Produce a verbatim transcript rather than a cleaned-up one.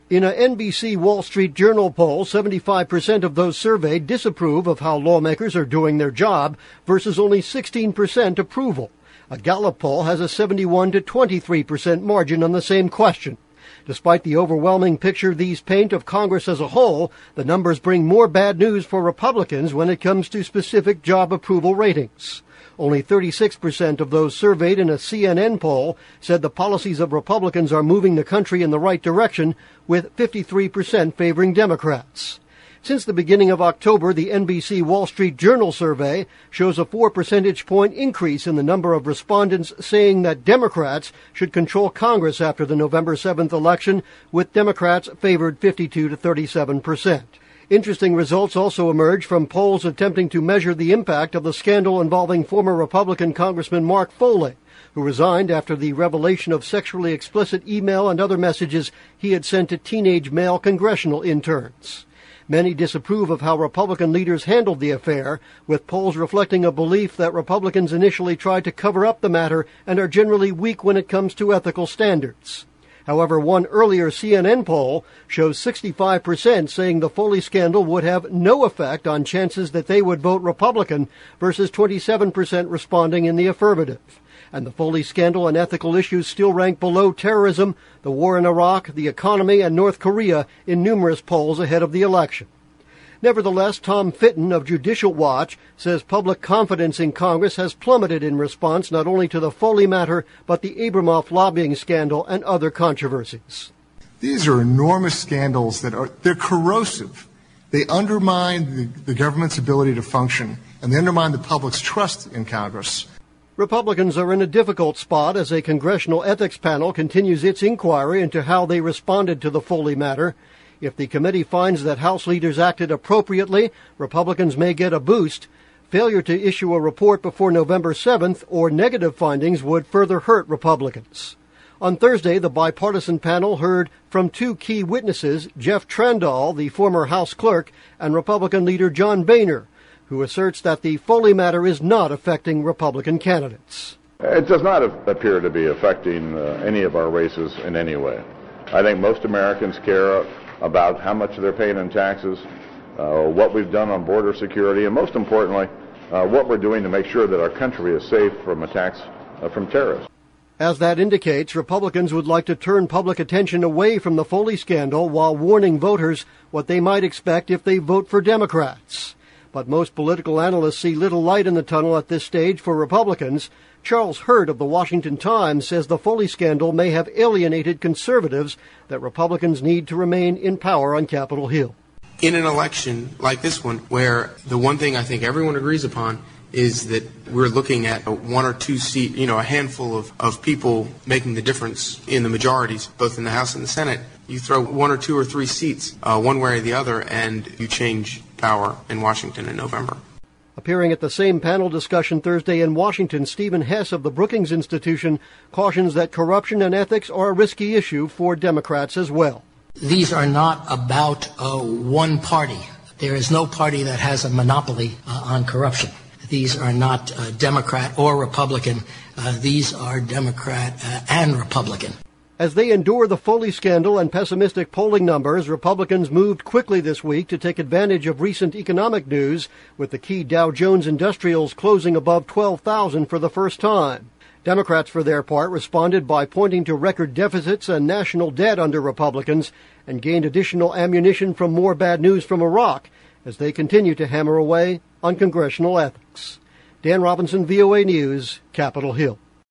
In a N B C Wall Street Journal poll, seventy-five percent of those surveyed disapprove of how lawmakers are doing their job versus only sixteen percent approval. A Gallup poll has a seventy-one to twenty-three percent margin on the same question. Despite the overwhelming picture these paint of Congress as a whole, the numbers bring more bad news for Republicans when it comes to specific job approval ratings. Only thirty-six percent of those surveyed in a C N N poll said the policies of Republicans are moving the country in the right direction, with fifty-three percent favoring Democrats. Since the beginning of October, the N B C Wall Street Journal survey shows a four percentage point increase in the number of respondents saying that Democrats should control Congress after the November seventh election, with Democrats favored fifty-two to thirty-seven percent. Interesting results also emerge from polls attempting to measure the impact of the scandal involving former Republican Congressman Mark Foley, who resigned after the revelation of sexually explicit email and other messages he had sent to teenage male congressional interns. Many disapprove of how Republican leaders handled the affair, with polls reflecting a belief that Republicans initially tried to cover up the matter and are generally weak when it comes to ethical standards. However, one earlier C N N poll shows sixty-five percent saying the Foley scandal would have no effect on chances that they would vote Republican versus twenty-seven percent responding in the affirmative. And the Foley scandal and ethical issues still rank below terrorism, the war in Iraq, the economy, and North Korea in numerous polls ahead of the election. Nevertheless, Tom Fitton of Judicial Watch says public confidence in Congress has plummeted in response not only to the Foley matter, but the Abramoff lobbying scandal and other controversies. These are enormous scandals that are, they're corrosive. They undermine the, the government's ability to function, and they undermine the public's trust in Congress. Republicans are in a difficult spot as a congressional ethics panel continues its inquiry into how they responded to the Foley matter. If the committee finds that House leaders acted appropriately, Republicans may get a boost. Failure to issue a report before November seventh or negative findings would further hurt Republicans. On Thursday, the bipartisan panel heard from two key witnesses, Jeff Trandall, the former House clerk, and Republican leader John Boehner, who asserts that the Foley matter is not affecting Republican candidates. It does not appear to be affecting uh, any of our races in any way. I think most Americans care about how much they're paying in taxes, uh, what we've done on border security, and most importantly, uh, what we're doing to make sure that our country is safe from attacks uh, from terrorists. As that indicates, Republicans would like to turn public attention away from the Foley scandal while warning voters what they might expect if they vote for Democrats. But most political analysts see little light in the tunnel at this stage for Republicans. Charles Hurd of the Washington Times says the Foley scandal may have alienated conservatives that Republicans need to remain in power on Capitol Hill. In an election like this one, where the one thing I think everyone agrees upon is that we're looking at a one or two seat, you know, a handful of, of people making the difference in the majorities, both in the House and the Senate. You throw one or two or three seats, uh, one way or the other, and you change power in Washington in November. Appearing at the same panel discussion Thursday in Washington, Stephen Hess of the Brookings Institution cautions that corruption and ethics are a risky issue for Democrats as well. These are not about uh, one party. There is no party that has a monopoly uh, on corruption. These are not uh, Democrat or Republican. Uh, these are Democrat uh, and Republican. As they endure the Foley scandal and pessimistic polling numbers, Republicans moved quickly this week to take advantage of recent economic news, with the key Dow Jones Industrials closing above twelve thousand for the first time. Democrats, for their part, responded by pointing to record deficits and national debt under Republicans and gained additional ammunition from more bad news from Iraq as they continue to hammer away on congressional ethics. Dan Robinson, V O A News, Capitol Hill.